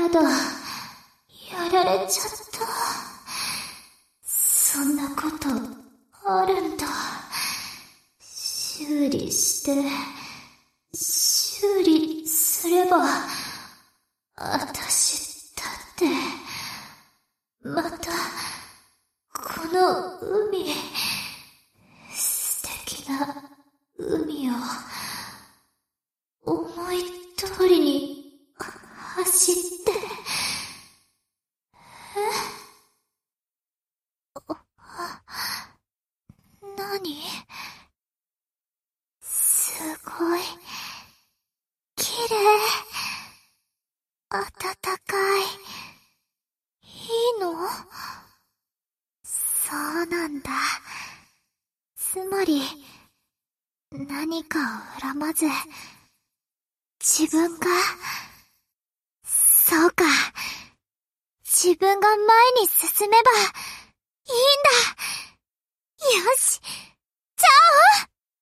やだ。やられちゃった。そんなことあるんだ。修理して、修理すれば、あたしだって、また、この海、素敵な海を、思い通りに走って、何？すごい、綺麗、暖かい、いいの？そうなんだ。つまり、何かを恨まず、自分が、そうか、自分が前に進めば、